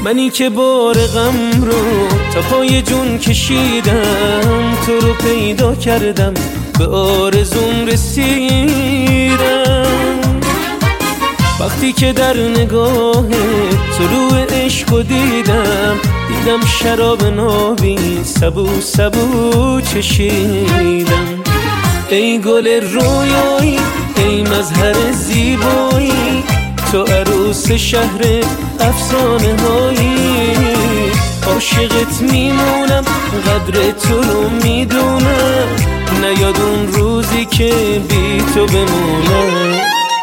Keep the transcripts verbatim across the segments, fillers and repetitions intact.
منی که بار غم رو تا پای جون کشیدم، تو رو پیدا کردم به آرزوم رسیدم. وقتی که در نگاه طلوع عشق دیدم، دیدم شراب نابی سبو سبو چشیدم. ای گل رویایی، ای مظهر زیبایی، تو عروس شهر افسانه هایی. عاشقت میمونم، قدر تو رو میدونم، نیاد اون روزی که بی تو بمونم.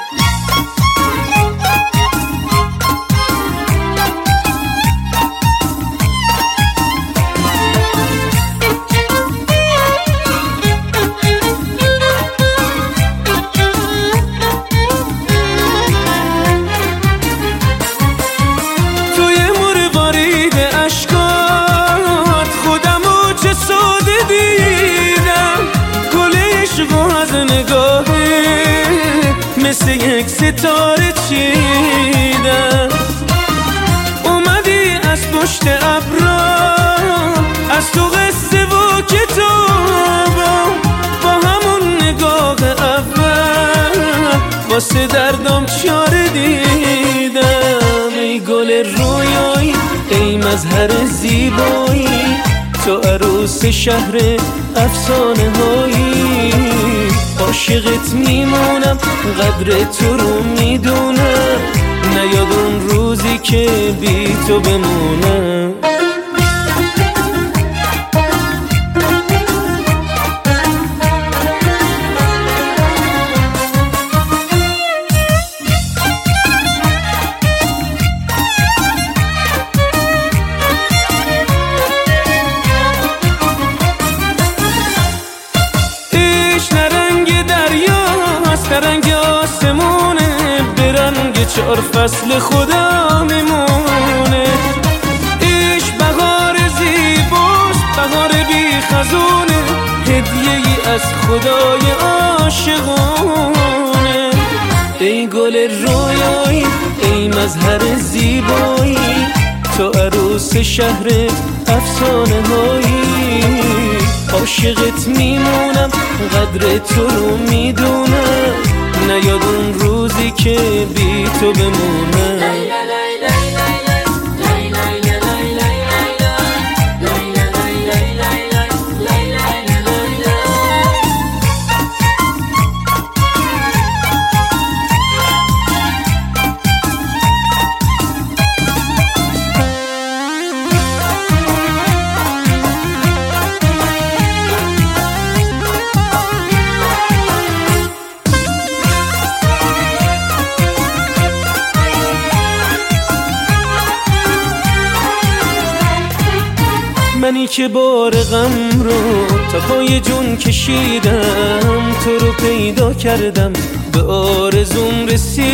مثل یک ستاره چیدم، اومدی از پشت ابرا، از تو قصه و کتابم، با همون نگاه اول واسه دردم چاره دیدم. ای گل رویایی، ای مظهر زیبایی، تو عروس شهر افسانه هایی. عاشقت میمونم، قدر تو رو میدونم، نیاد اون روزی که بی تو بمونم. رنگ آسمونه، به رنگ چهار فصل خدا میمونه. عشق بهار زیباست، بهار بی خزونه، هدیه ای از خدای عاشقونه. ای گل رویایی، ای مظهر زیبایی، تو عروس شهر افسانه هایی. عاشقت میمونم، قدر تو رو میدونم، نیاد اون روزی که بی تو بمونم. منی که بار غم رو تا پای جون کشیدم، تو رو پیدا کردم به آرزوم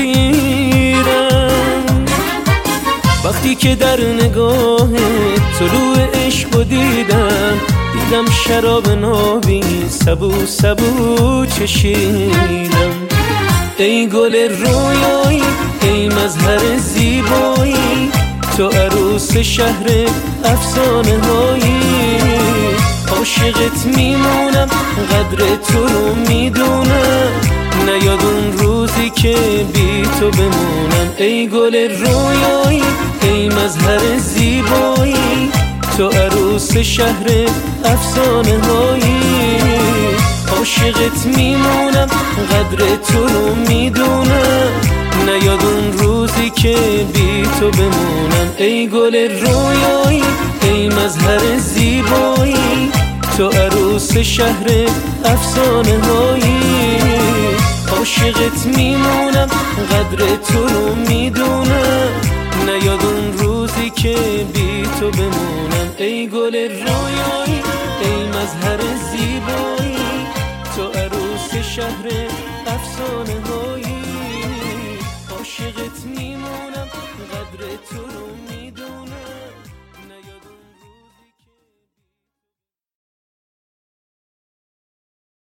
رسیدم. وقتی که در نگاه طلوع عشق دیدم، دیدم شراب نابی سبو سبو چشیدم. ای گل رویایی، ای مظهر زیبایی، تو عروس شهر افسانه هایی. عاشقت میمونم، قدر تو رو میدونم، نیاد اون روزی که بی تو بمونم. ای گل رویایی، ای مظهر زیبایی، تو عروس شهر افسانه هایی. عاشقت میمونم، قدر تو رو میدونم، نیاد اون روزی که بی تو بمونم. ای گل رویایی، ای مظهر زیبایی، تو عروس شهر افسانه هایی. عاشقت میمونم، قدر تو رو میدونم، نیاد اون روزی که بی تو بمونم. ای گل رویایی، ای مظهر زیبایی، تو عروس شهر افسانه هایی. عاشقت میمونم، قدر تو رو میدونم.